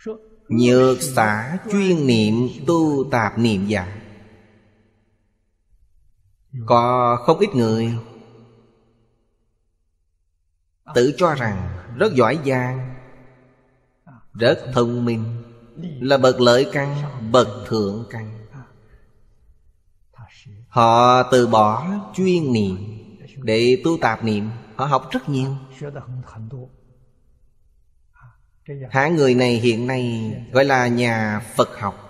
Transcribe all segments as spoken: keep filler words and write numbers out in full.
Nhược xã chuyên niệm tu tạp niệm giả. Có không ít người tự cho rằng rất giỏi giang, rất thông minh, là bậc lợi căn, bậc thượng căn. Họ từ bỏ chuyên niệm để tu tạp niệm. Họ học rất nhiều. Hạng người này hiện nay gọi là nhà Phật học,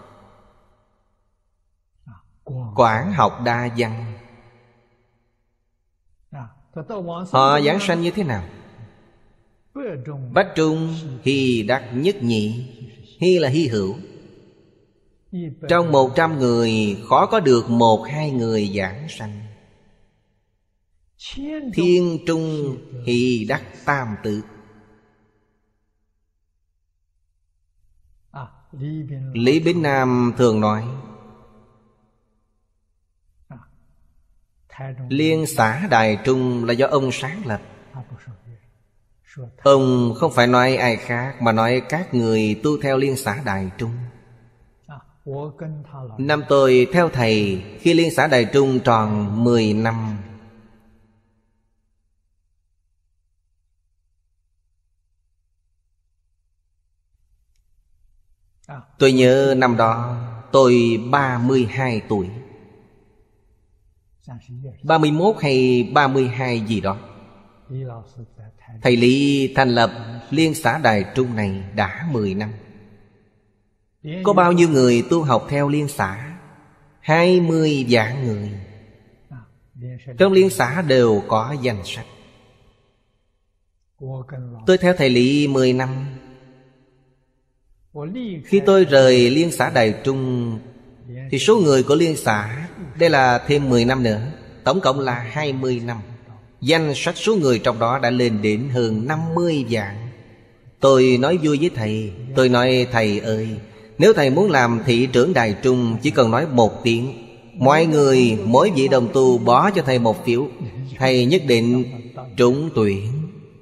quảng học đa văn. Họ giảng sanh như thế nào? Bách trung hy đắc nhất nhị. Hy là hy hữu. Trong một trăm người khó có được một hai người giảng sanh. Thiên trung hy đắc tam tự. Lý Bính Nam thường nói Liên xã Đài Trung là do ông sáng lập. Ông không phải nói ai khác, mà nói các người tu theo Liên xã Đài Trung. Năm tôi theo thầy khi Liên xã Đài Trung tròn mười năm. Tôi nhớ năm đó tôi ba mươi hai tuổi, ba mươi mốt hay ba mươi hai gì đó. Thầy Lý thành lập Liên xã Đài Trung này đã mười năm. Có bao nhiêu người tu học theo Liên xã? Hai mươi vạn người. Trong Liên xã đều có danh sách. Tôi theo thầy Lý mười năm. Khi tôi rời Liên xã Đài Trung thì số người của Liên xã, đây là thêm mười năm nữa, tổng cộng là hai mươi năm. Danh sách số người trong đó đã lên đến hơn năm mươi vạn. Tôi nói vui với thầy. Tôi nói thầy ơi, nếu thầy muốn làm thị trưởng Đài Trung, chỉ cần nói một tiếng, mọi người mỗi vị đồng tu bỏ cho thầy một phiếu, thầy nhất định trúng tuyển.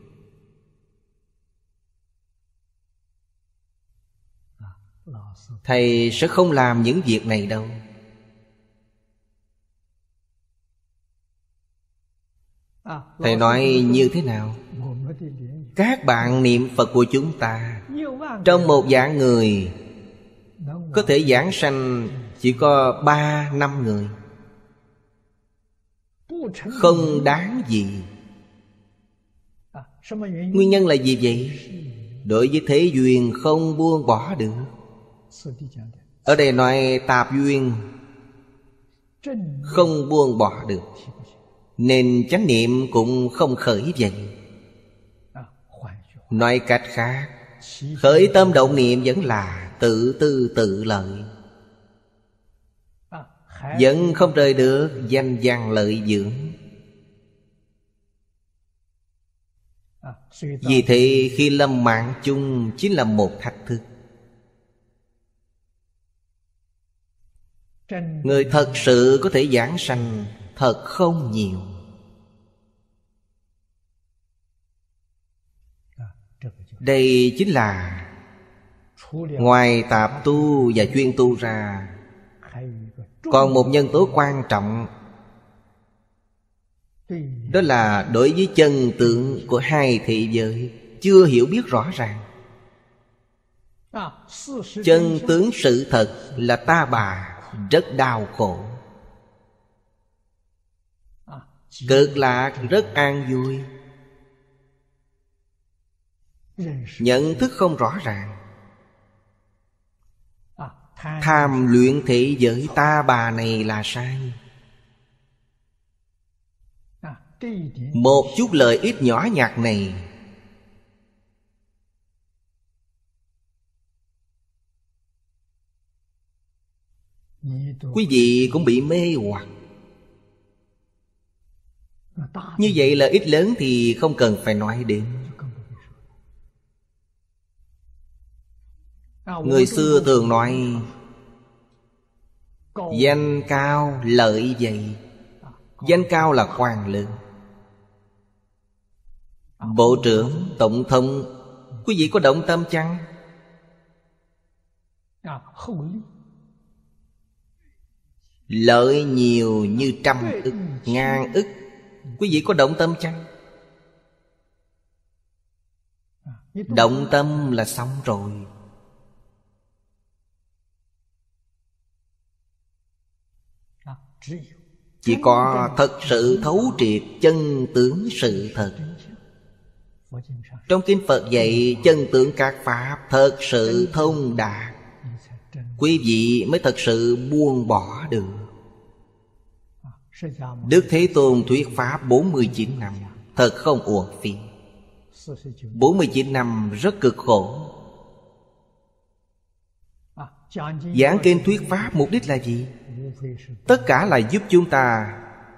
Thầy sẽ không làm những việc này đâu. Thầy nói như thế nào? Các bạn niệm Phật của chúng ta, trong một vạn người có thể giảng sanh chỉ có ba năm người. Không đáng gì. Nguyên nhân là gì vậy? Đối với thế duyên không buông bỏ được. Ở đây nói tạp duyên không buông bỏ được, nên chánh niệm cũng không khởi dậy. Nói cách khác, khởi tâm động niệm vẫn là tự tư tự lợi, vẫn không rời được danh văn lợi dưỡng. Vì thế khi lâm mạng chung chính là một thách thức. Người thật sự có thể giảng sanh thật không nhiều. Đây chính là ngoài tạp tu và chuyên tu ra, còn một nhân tố quan trọng, đó là đối với chân tướng của hai thị giới chưa hiểu biết rõ ràng. Chân tướng sự thật là ta bà rất đau khổ, cực lạc rất an vui. Nhận thức không rõ ràng, tham luyện thị giới ta bà này là sai. Một chút lợi ích nhỏ nhặt này quý vị cũng bị mê hoặc. Như vậy lợi ích lớn thì không cần phải nói đến. Người xưa thường nói danh cao lợi dày. Danh cao là quan lớn, bộ trưởng, tổng thống. Quý vị có động tâm chăng? lợi nhiều như trăm ức, ngàn ức. Quý vị có động tâm chăng? Động tâm là xong rồi. Chỉ có thật sự thấu triệt chân tướng sự thật. Trong kinh Phật dạy chân tướng các pháp thật sự thông đạt, quý vị mới thật sự buông bỏ được. Đức Thế Tôn thuyết pháp bốn mươi chín năm, thật không uổng phí. Bốn mươi chín năm rất cực khổ. Giảng kinh thuyết pháp mục đích là gì? Tất cả là giúp chúng ta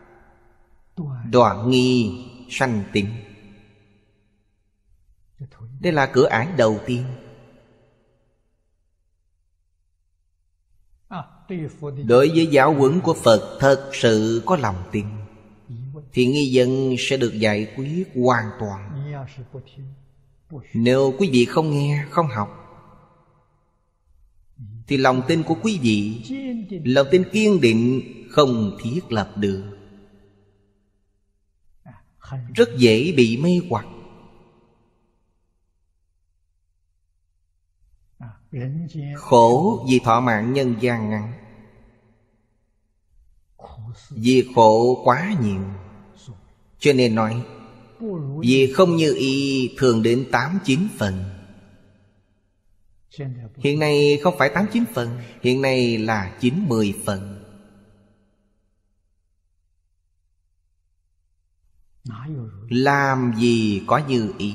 đoạn nghi sanh tịnh. Đây là cửa ải đầu tiên. Đối với giáo huấn của Phật thật sự có lòng tin, thì nghi vấn sẽ được giải quyết hoàn toàn. Nếu quý vị không nghe, không học, thì lòng tin của quý vị, lòng tin kiên định, không thiết lập được, rất dễ bị mê hoặc. Khổ vì thọ mạng nhân gian ngắn, vì khổ quá nhiều, cho nên nói vì không như ý thường đến tám chín phần. Hiện nay không phải tám chín phần, hiện nay là chín mười phần. Làm gì có như ý.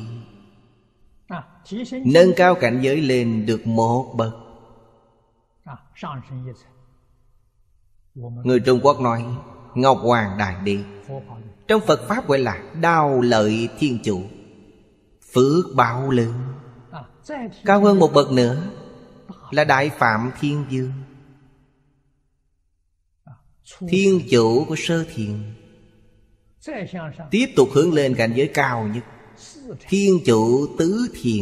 Nâng cao cảnh giới lên được một bậc. Người Trung Quốc nói Ngọc Hoàng Đại Đế, trong Phật Pháp gọi là đao lợi thiên chủ, phước báo lớn. Cao hơn một bậc nữa là Đại Phạm Thiên Dương, thiên chủ của sơ thiền. Tiếp tục hướng lên cảnh giới cao nhất, thiên chủ tứ thiền,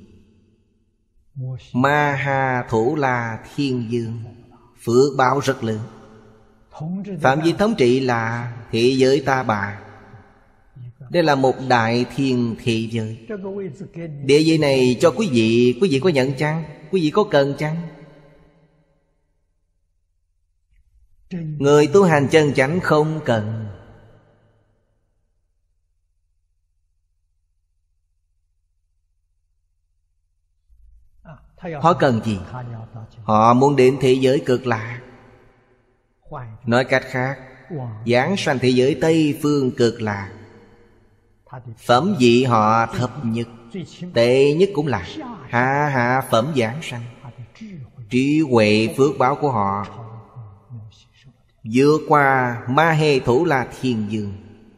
Ma Ha Thủ La Thiên Dương, phước báo rất lớn. Phạm vi thống trị là thế giới Ta Bà. Đây là một đại thiên thế giới. Địa vị này cho quý vị, quý vị có nhận chăng? Quý vị có cần chăng? Người tu hành chân chánh không cần. Họ cần gì? Họ muốn đến thế giới cực lạc. Nói cách khác, giảng sanh thế giới Tây Phương cực lạc. Phẩm vị họ thấp nhất, tệ nhất cũng là hạ hạ phẩm giảng sanh. Trí huệ phước báo của họ vượt qua Ma Hê Thủ La Thiên Dương.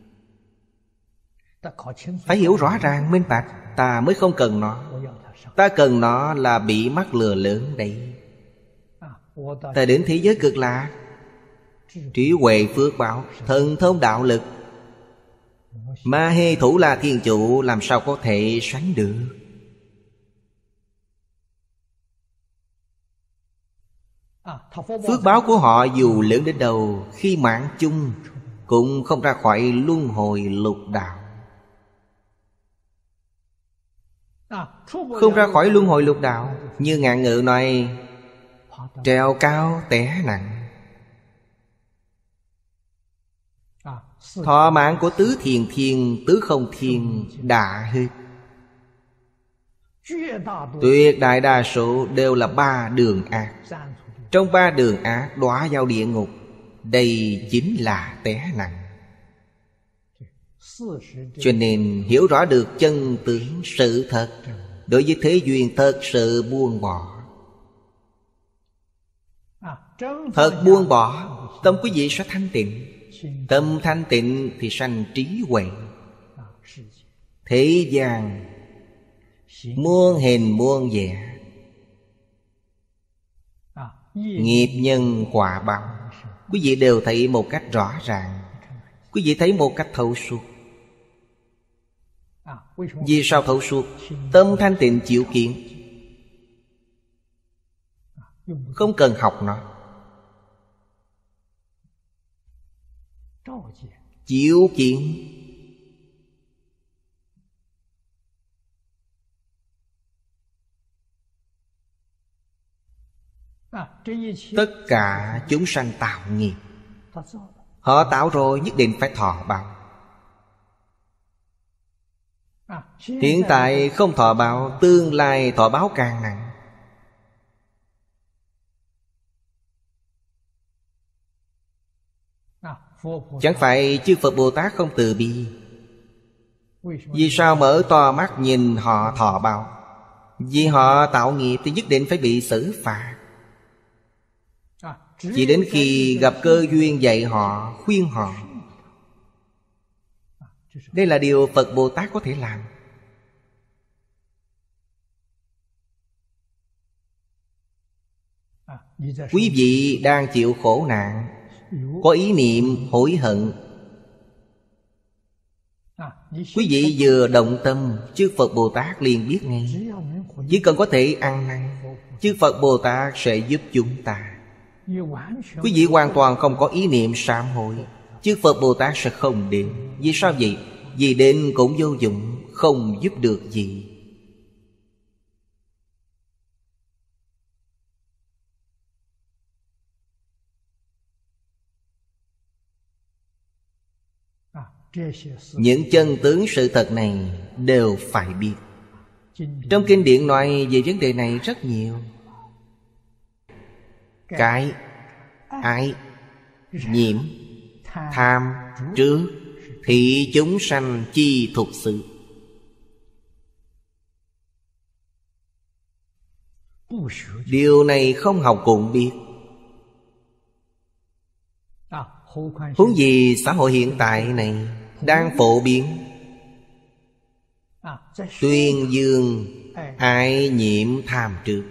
Phải hiểu rõ ràng minh bạch. Ta mới không cần nó. Ta cần nó là bị mắc lừa lớn đấy. Ta đến thế giới cực lạc, trí huệ phước báo, thần thông đạo lực, Ma Hê Thủ La Thiên Chủ làm sao có thể sánh được. Phước báo của họ dù lớn đến đâu, khi mạng chung cũng không ra khỏi luân hồi lục đạo. Không ra khỏi luân hồi lục đạo. Như ngạn ngữ nói, trèo cao té nặng. Thọ mạng của tứ thiền thiên, tứ không thiên đã hết. Tuyệt đại đa số đều là ba đường ác. Trong ba đường ác đọa vào địa ngục. Đây chính là té nặng. Cho nên hiểu rõ được chân tướng sự thật, đối với thế duyên thật sự buông bỏ. Thật buông bỏ, tâm quý vị sẽ thanh tịnh. Tâm thanh tịnh thì sanh trí huệ. Thế gian muôn hình muôn vẻ, nghiệp nhân quả báo, quý vị đều thấy một cách rõ ràng. Quý vị thấy một cách thấu suốt. Vì sao thấu suốt? Tâm thanh tịnh chịu kiến. Không cần học nó. Chiếu kiến. Tất cả chúng sanh tạo nghiệp, họ tạo rồi nhất định phải thọ báo. Hiện tại không thọ báo, tương lai thọ báo càng nặng. Chẳng phải chư Phật Bồ Tát không từ bi? Vì sao mở to mắt nhìn họ thọ báo? Vì họ tạo nghiệp thì nhất định phải bị xử phạt. Chỉ đến khi gặp cơ duyên dạy họ, khuyên họ. Đây là điều Phật Bồ Tát có thể làm. Quý vị đang chịu khổ nạn, có ý niệm hối hận, quý vị vừa động tâm, chư Phật Bồ Tát liền biết ngay. Chỉ cần có thể ăn năn, chư Phật Bồ Tát sẽ giúp chúng ta. Quý vị hoàn toàn không có ý niệm sám hối, chư Phật Bồ Tát sẽ không đến. Vì sao vậy? Vì đến cũng vô dụng, không giúp được gì. Những chân tướng sự thật này đều phải biết. Trong kinh điển nói về vấn đề này rất nhiều. Cái, ái, nhiễm, tham, trước, thị chúng sanh chi thuộc sự. Điều này không học cũng biết. Huống gì xã hội hiện tại này đang phổ biến tuyên dương ái nhiễm tham trước.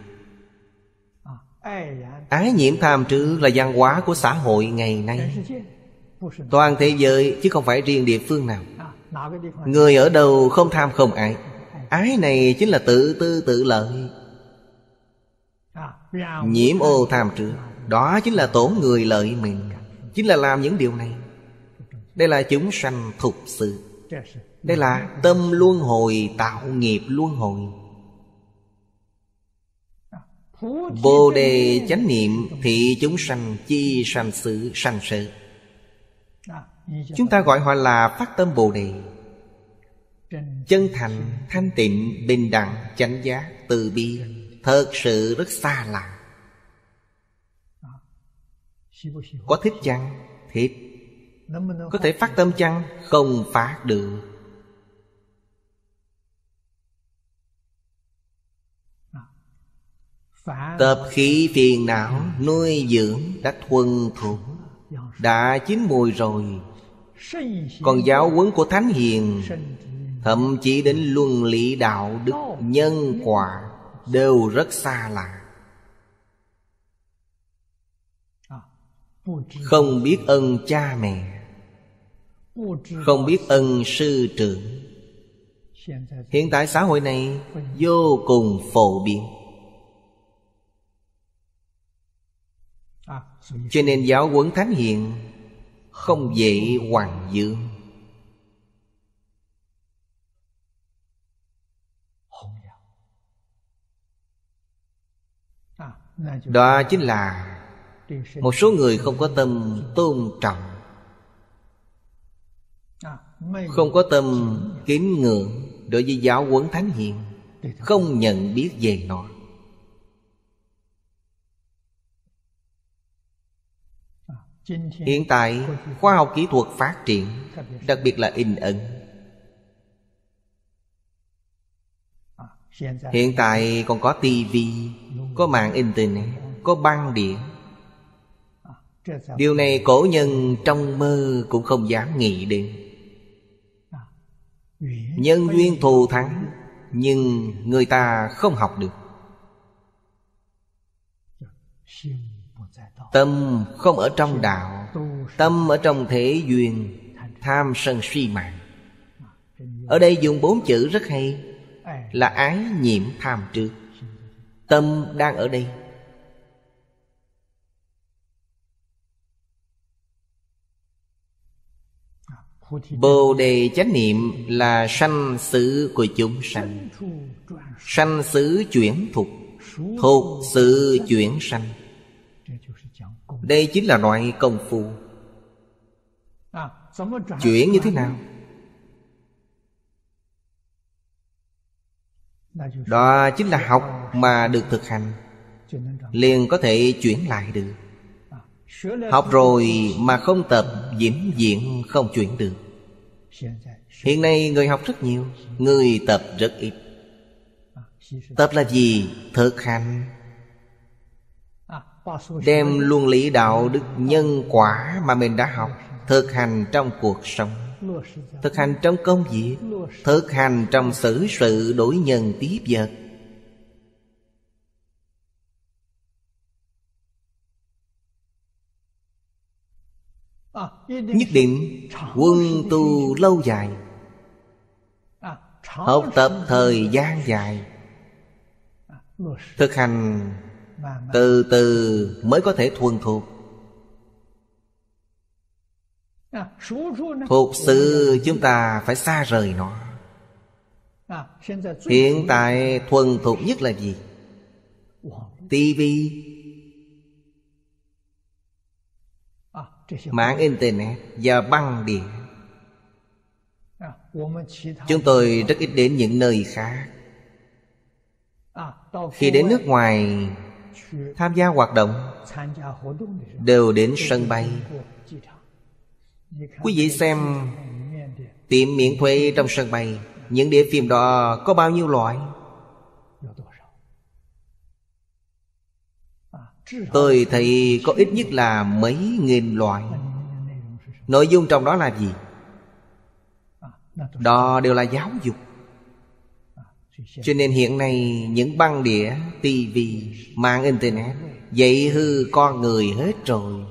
Ái nhiễm tham trước là văn hóa của xã hội ngày nay, toàn thế giới chứ không phải riêng địa phương nào. Người ở đâu không tham không ái? Ái này chính là tự tư tự lợi. Nhiễm ô tham trước, đó chính là tổn người lợi mình, chính là làm những điều này. Đây là chúng sanh thục sự. Đây là tâm luân hồi, tạo nghiệp luân hồi. Bồ đề chánh niệm thị chúng sanh chi sanh sự sanh sự. Chúng ta gọi họ là phát tâm Bồ đề. Chân thành, thanh tịnh, bình đẳng, chánh giác, từ bi, thật sự rất xa lạ. Có thích chăng? Thích. Có thể phát tâm chăng? Không phát được. Tập khí phiền não nuôi dưỡng đã thuần thục, đã chín mùi rồi. Còn giáo huấn của Thánh Hiền, thậm chí đến luân lý đạo đức, nhân quả đều rất xa lạ. Không biết ân cha mẹ, không biết ân sư trưởng. Hiện tại xã hội này vô cùng phổ biến. Cho nên giáo huấn Thánh Hiền không dễ hoàng dương. Đó chính là một số người không có tâm tôn trọng, không có tâm kính ngưỡng đối với giáo huấn Thánh Hiền, không nhận biết về nó. Hiện tại khoa học kỹ thuật phát triển, đặc biệt là in ấn. Hiện tại còn có tivi, có mạng internet, có băng điện. Điều này cổ nhân trong mơ cũng không dám nghĩ đến. Nhân duyên thù thắng, nhưng người ta không học được. Tâm không ở trong đạo, tâm ở trong thế duyên, tham sân si mạng. Ở đây dùng bốn chữ rất hay, là ái nhiễm tham trước. Tâm đang ở đây. Bồ đề chánh niệm là sanh xứ của chúng sanh. Sanh xứ chuyển thục, thục xứ chuyển sanh. Đây chính là loại công phu. Chuyển như thế nào? Đó chính là học mà được thực hành, liền có thể chuyển lại được. Học rồi mà không tập, vĩnh viễn không chuyển được. Hiện nay người học rất nhiều, người tập rất ít. Tập là gì? Thực hành. Đem luân lý đạo đức nhân quả mà mình đã học thực hành trong cuộc sống, thực hành trong công việc, thực hành trong xử sự đối nhân tiếp vật. Nhất định quân tu lâu dài, học tập thời gian dài, thực hành từ từ mới có thể thuần thục. Thuộc sự chúng ta phải xa rời nó. Hiện tại thuần thục nhất là gì? Tivi, mạng internet và băng đĩa. Chúng tôi rất ít đến những nơi khác. Khi đến nước ngoài tham gia hoạt động đều đến sân bay. Quý vị xem tiệm miễn thuế trong sân bay, những đĩa phim đó có bao nhiêu loại? Tôi thấy có ít nhất là mấy nghìn loại. Nội dung trong đó là gì? Đó đều là giáo dục. Cho nên hiện nay những băng đĩa, tivi, mạng internet dạy hư con người hết rồi.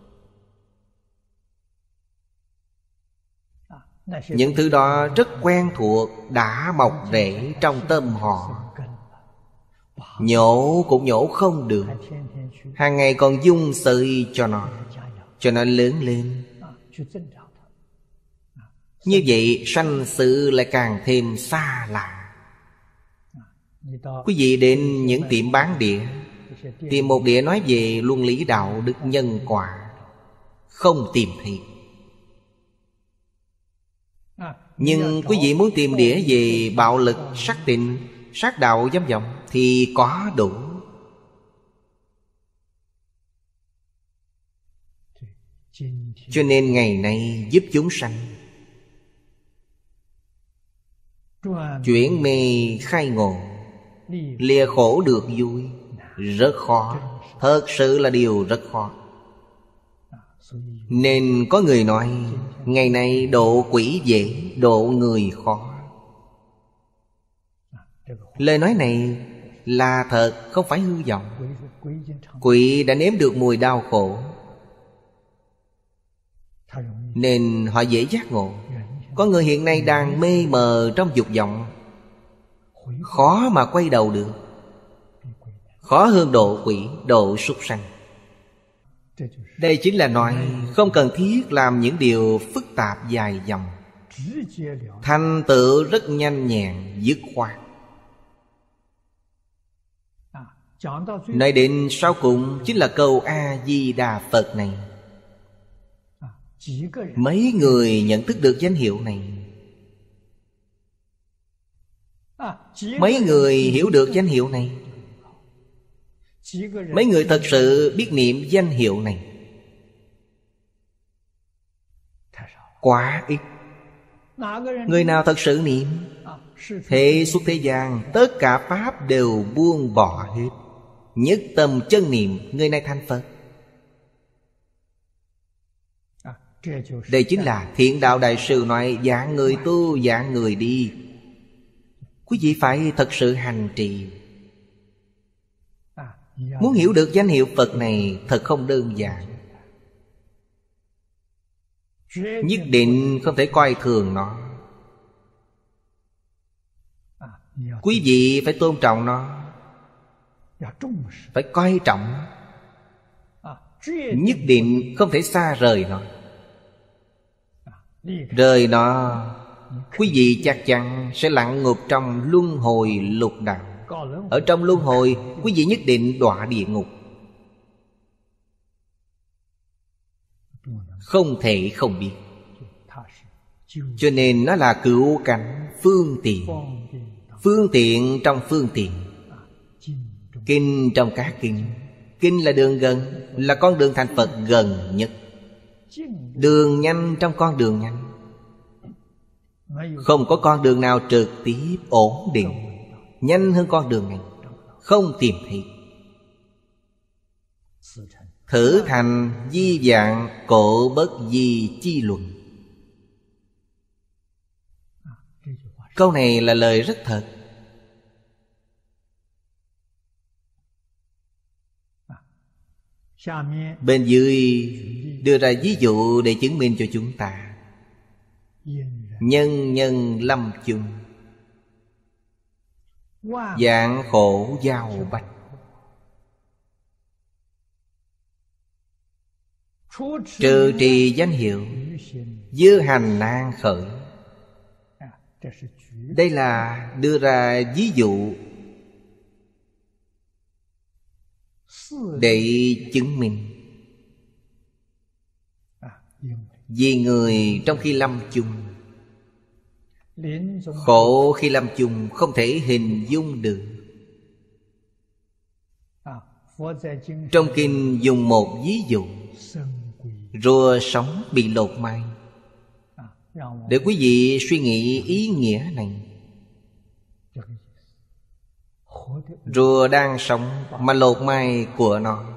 Những thứ đó rất quen thuộc, đã mọc rễ trong tâm họ. Nhổ cũng nhổ không được, hàng ngày còn dung sợi cho nó, cho nó lớn lên. Như vậy sanh sự lại càng thêm xa lạ. Quý vị đến những tiệm bán đĩa, tìm một đĩa nói về luân lý đạo đức nhân quả, không tìm thấy. Nhưng quý vị muốn tìm đĩa về bạo lực, sát tịnh, sát đạo dâm vọng thì có đủ. Cho nên ngày nay giúp chúng sanh chuyển mê khai ngộ, lìa khổ được vui rất khó. Thật sự là điều rất khó. Nên có người nói ngày nay độ quỷ dễ, độ người khó. Lời nói này là thật, không phải hư vọng. Quỷ đã nếm được mùi đau khổ nên họ dễ giác ngộ. Có người hiện nay đang mê mờ trong dục vọng, khó mà quay đầu được. Khó hơn độ quỷ, độ súc sanh. Đây chính là nói không cần thiết làm những điều phức tạp dài dòng, thành tựu rất nhanh nhẹn, dứt khoát. Nói đến sau cùng chính là câu A-di-đà Phật này. Mấy người nhận thức được danh hiệu này? Mấy người hiểu được danh hiệu này? Mấy người thật sự biết niệm danh hiệu này? Quá ít. Người nào thật sự niệm, thế xuất thế gian tất cả pháp đều buông bỏ hết, nhất tâm chân niệm, người này thành Phật. Đây chính là Thiện Đạo Đại Sư nói dạng người tu, dạng người đi. Quý vị phải thật sự hành trì. Muốn hiểu được danh hiệu Phật này thật không đơn giản. Nhất định không thể coi thường nó. Quý vị phải tôn trọng nó, phải coi trọng nó. Nhất định không thể xa rời nó. Rời nó, quý vị chắc chắn sẽ lặn ngục trong luân hồi lục đạo. Ở trong luân hồi, quý vị nhất định đọa địa ngục. Không thể không biết. Cho nên nó là cửu cảnh phương tiện. Phương tiện trong phương tiện. Kinh trong các kinh. Kinh là đường gần, là con đường thành Phật gần nhất. Đường nhanh trong con đường nhanh. Không có con đường nào trực tiếp ổn định nhanh hơn con đường này. Không tìm thấy. Thử thành di vạn cổ bất di chi luận. Câu này là lời rất thật. Bên dưới đưa ra ví dụ để chứng minh cho chúng ta. Nhân nhân lâm chung, vạn khổ giao bách. Trừ trì danh hiệu, dư hành nan khởi. Đây là đưa ra ví dụ để chứng minh. Vì người trong khi lâm chung, khổ khi lâm chung không thể hình dung được. Trong kinh dùng một ví dụ, rùa sống bị lột mai, để quý vị suy nghĩ ý nghĩa này. Rùa đang sống mà lột mai của nó.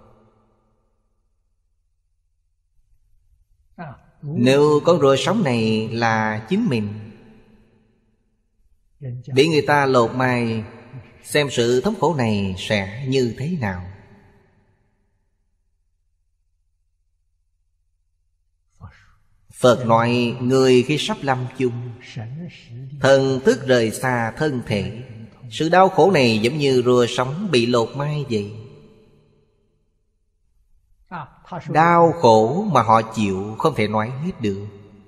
Nếu con rùa sống này là chính mình, bị người ta lột mai, xem sự thống khổ này sẽ như thế nào. Phật nói người khi sắp lâm chung, thần thức rời xa thân thể. Sự đau khổ này giống như rùa sống bị lột mai vậy. Đau khổ mà họ chịu không thể nói hết được.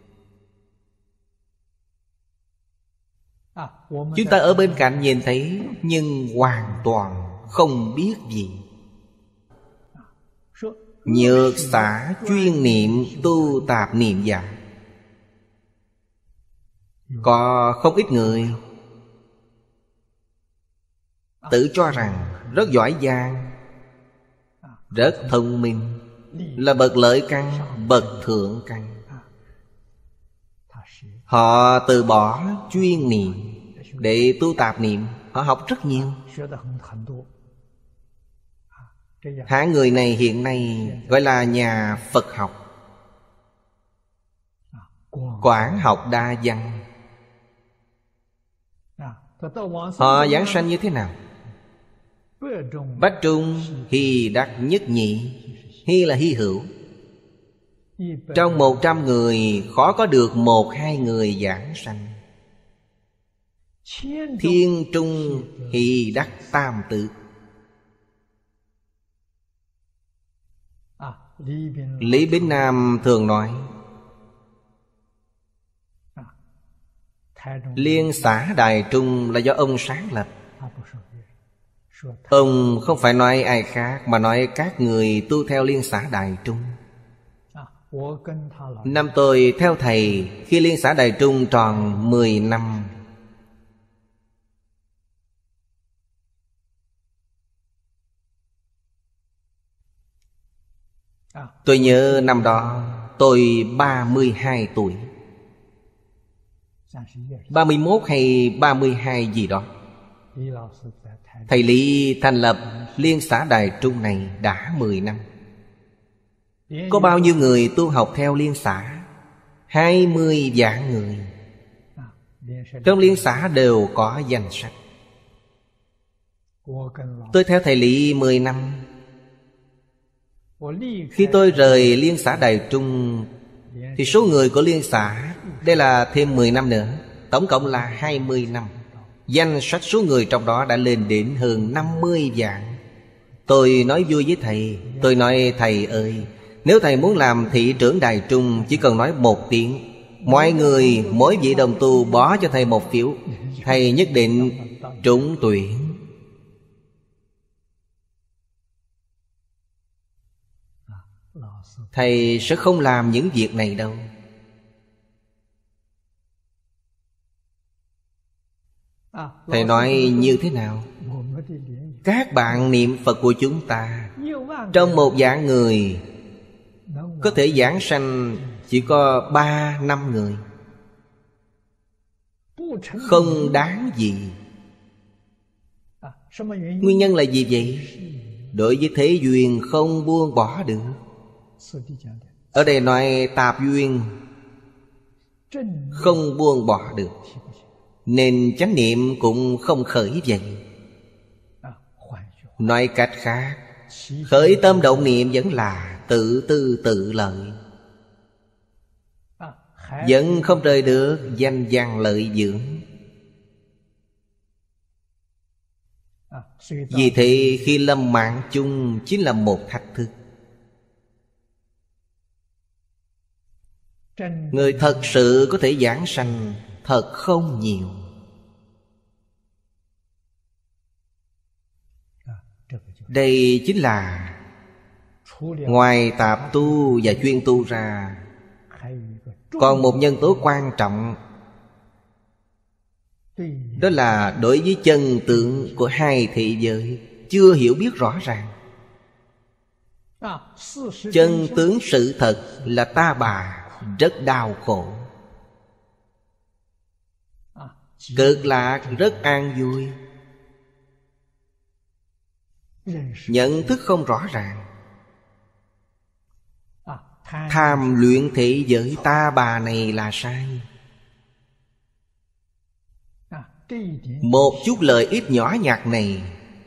Chúng ta ở bên cạnh nhìn thấy, nhưng hoàn toàn không biết gì. Nhược xả chuyên niệm tu tạp niệm giả. Có không ít người tự cho rằng rất giỏi giang, rất thông minh, là bậc lợi căn, bậc thượng căn. Họ từ bỏ chuyên niệm để tu tạp niệm. Họ học rất nhiều. Hạng người này hiện nay gọi là nhà Phật học, quảng học đa văn. Họ giảng sanh như thế nào? Bách trung hy đắc nhất nhị. Hy là hy hữu. Trong một trăm người khó có được một hai người giảng sanh. Thiên trung hy đắc tam tự. Lý Bính Nam thường nói, Liên xã Đài Trung là do ông sáng lập. Ông không phải nói ai khác, mà nói các người tu theo Liên xã Đài Trung. Năm tôi theo thầy khi Liên xã Đài Trung tròn mười năm. Tôi nhớ năm đó tôi ba mươi hai tuổi, ba mươi mốt hay ba mươi hai gì đó. Thầy Lý thành lập Liên xã Đài Trung này đã mười năm. Có bao nhiêu người tu học theo Liên xã? Hai mươi vạn người. Trong Liên xã đều có danh sách. Tôi theo thầy Lý mười năm. Khi tôi rời Liên xã Đài Trung thì số người của Liên xã, đây là thêm mười năm nữa, tổng cộng là hai mươi năm. Danh sách số người trong đó đã lên đến hơn năm mươi vạn. Tôi nói vui với thầy. Tôi nói thầy ơi, nếu thầy muốn làm thị trưởng Đài Trung, chỉ cần nói một tiếng Mọi người, mỗi vị đồng tu bỏ cho thầy một phiếu, thầy nhất định trúng tuyển. Thầy sẽ không làm những việc này đâu. Thầy nói như thế nào? Các bạn niệm Phật của chúng ta, trong một vạn người có thể giảng sanh chỉ có ba năm người, không đáng gì. Nguyên nhân là gì vậy? Đối với thế duyên không buông bỏ được. Ở đây nói tạp duyên không buông bỏ được, nên chánh niệm cũng không khởi dậy. Nói cách khác, khởi tâm động niệm vẫn là tự tư tự lợi, vẫn không rời được danh văn lợi dưỡng. Vì thế khi lâm mạng chung chính là một thách thức. Người thật sự có thể giảng sanh thật không nhiều. Đây chính là ngoài tạp tu và chuyên tu ra, còn một nhân tố quan trọng, đó là đối với chân tướng của hai thế giới chưa hiểu biết rõ ràng. Chân tướng sự thật là ta bà rất đau khổ, cực lạc rất an vui. Nhận thức không rõ ràng, tham luyện thế giới ta bà này là sai. Một chút lợi ích nhỏ nhặt này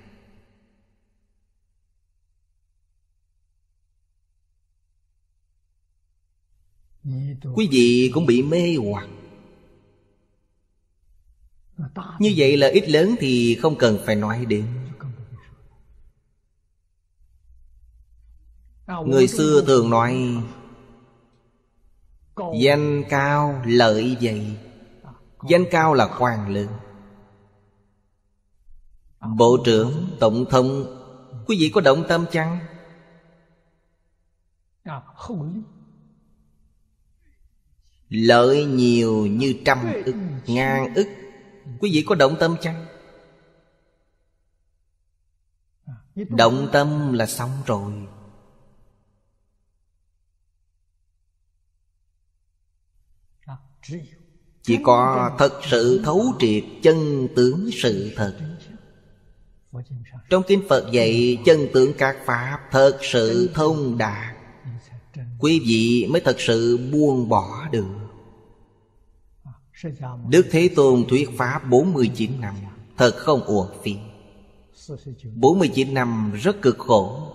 quý vị cũng bị mê hoặc. Như vậy là ích lớn thì không cần phải nói đến. Người xưa thường nói danh cao lợi dày. Danh cao là quan lớn, bộ trưởng, tổng thống. Quý vị có động tâm chăng? Lợi nhiều như trăm ức, ngàn ức. Quý vị có động tâm chăng? Động tâm là xong rồi. Chỉ có thật sự thấu triệt chân tướng sự thật. Trong kinh Phật dạy chân tướng các pháp thật sự thông đạt, quý vị mới thật sự buông bỏ được. Đức Thế Tôn thuyết pháp bốn mươi chín năm, thật không uổng phí. Bốn mươi chín năm rất cực khổ.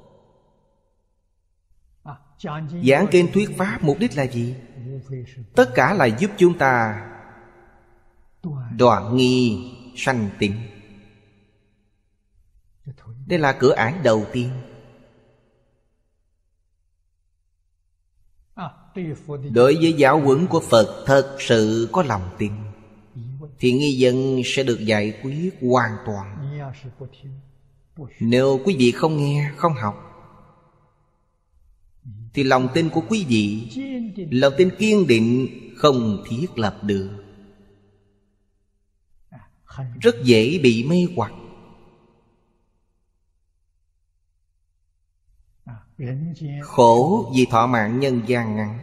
Giảng kinh thuyết pháp mục đích là gì? Tất cả là giúp chúng ta đoạn nghi sanh tịnh. Đây là cửa ải đầu tiên. Đối với giáo huấn của Phật thật sự có lòng tin, thì nghi vấn sẽ được giải quyết hoàn toàn. Nếu quý vị không nghe, không học, thì lòng tin của quý vị, lòng tin kiên định không thiết lập được, rất dễ bị mê hoặc. Khổ vì thọ mạng nhân gian ngắn,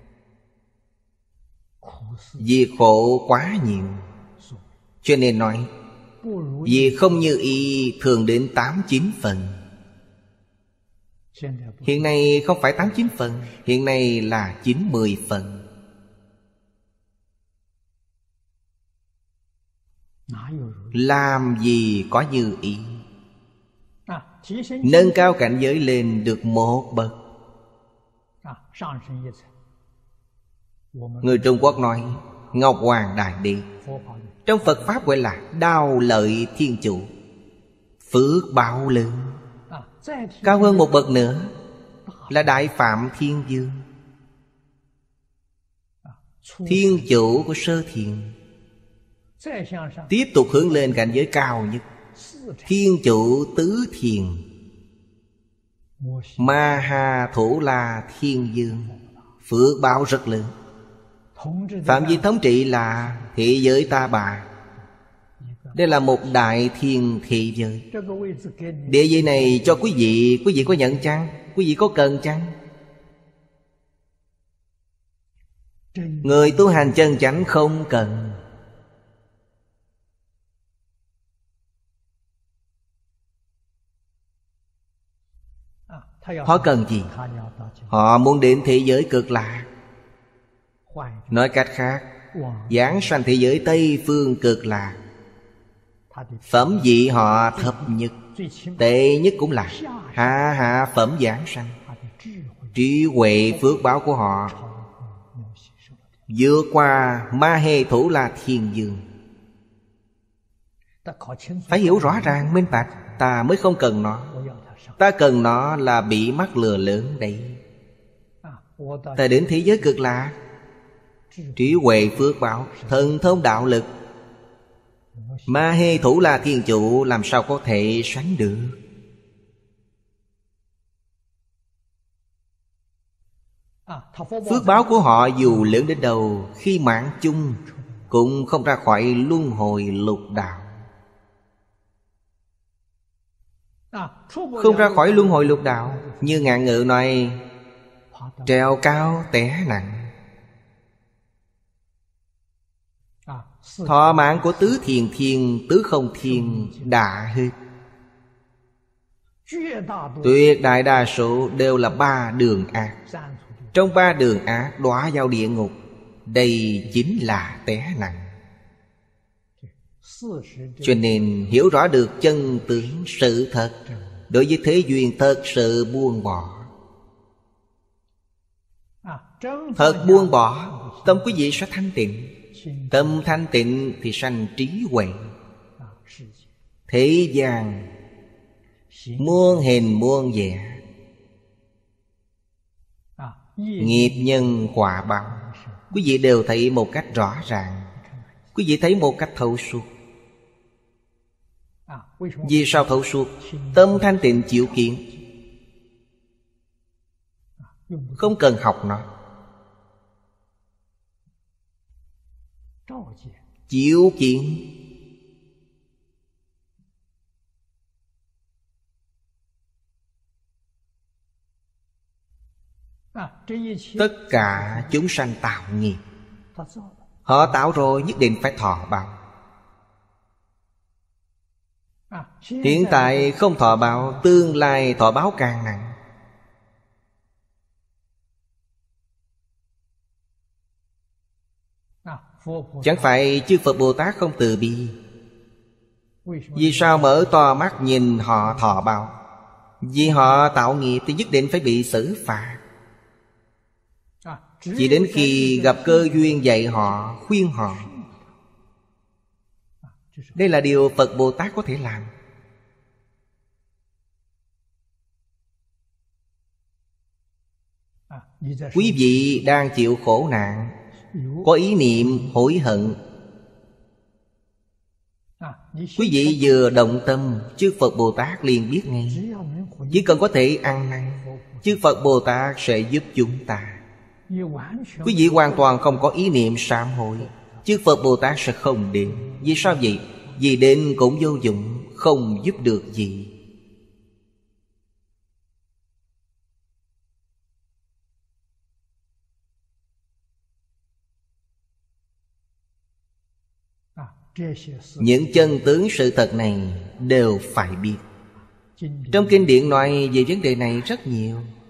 vì khổ quá nhiều, cho nên nói vì không như ý thường đến tám chín phần. Hiện nay không phải tám chín phần, hiện nay là chín mười phần. Làm gì có như ý. Nâng cao cảnh giới lên được một bậc. Người Trung Quốc nói Ngọc Hoàng Đại Đế, trong Phật Pháp gọi là đao lợi thiên chủ, phước báo lớn. Cao hơn một bậc nữa là Đại Phạm Thiên Dương. thiên chủ của sơ thiền. Tiếp tục hướng lên cảnh giới cao nhất, thiên chủ tứ thiền, Ma Ha Thủ La Thiên Dương. Phước báo rất lớn. Phạm vi thống trị là thế giới Ta Bà. Đây là một đại thiên thị giới. Địa vị này cho quý vị, quý vị có nhận chăng? Quý vị có cần chăng? Người tu hành chân chánh không cần. Họ cần gì? Họ muốn đến thế giới Cực Lạc. Nói cách khác, giảng sanh thế giới Tây Phương Cực Lạc. Phẩm vị họ thấp nhất, tệ nhất cũng là hạ hạ phẩm giảng sanh. Trí huệ phước báo của họ vượt qua Ma Hê Thủ La Thiên Dương. Phải hiểu rõ ràng minh bạch. Ta mới không cần nó. Ta cần nó là bị mắc lừa lớn đấy. Ta đến thế giới Cực Lạc, trí huệ phước báo, thần thông đạo lực, Ma Hê Thủ La Thiên Chủ làm sao có thể sánh được. Phước báo của họ dù lớn đến đâu, khi mạng chung cũng không ra khỏi luân hồi lục đạo. Không ra khỏi luân hồi lục đạo. Như ngạn ngữ nói, trèo cao té nặng. Thọ mạng của tứ thiền thiên, tứ không thiên đã hết. Tuyệt đại đa số đều là ba đường ác. Trong ba đường ác đọa vào địa ngục. Đây chính là té nặng. Cho nên hiểu rõ được chân tướng sự thật, đối với thế duyên thật sự buông bỏ. Thật buông bỏ, tâm quý vị sẽ thanh tịnh. Tâm thanh tịnh thì sanh trí huệ. Thế gian muôn hình muôn vẻ, nghiệp nhân quả báo, quý vị đều thấy một cách rõ ràng. Quý vị thấy một cách thấu suốt. Vì sao thấu suốt? Tâm thanh tịnh chịu kiến, không cần học nó. Chịu kiến. Tất cả chúng sanh tạo nghiệp. Họ tạo rồi nhất định phải thọ báo. Hiện tại không thọ báo, tương lai thọ báo càng nặng. Chẳng phải chư Phật Bồ Tát không từ bi? Vì sao mở to mắt nhìn họ thọ báo? Vì họ tạo nghiệp thì nhất định phải bị xử phạt. Chỉ đến khi gặp cơ duyên dạy họ, khuyên họ. Đây là điều Phật Bồ Tát có thể làm. Quý vị đang chịu khổ nạn, có ý niệm hối hận, quý vị vừa động tâm, chư Phật Bồ Tát liền biết ngay. Chỉ cần có thể ăn năn, chư Phật Bồ Tát sẽ giúp chúng ta. Quý vị hoàn toàn không có ý niệm sám hối, chư Phật Bồ Tát sẽ không đến. Vì sao vậy? Vì đến cũng vô dụng, không giúp được gì. Những chân tướng sự thật này đều phải biết. Trong kinh điển nói về vấn đề này rất nhiều.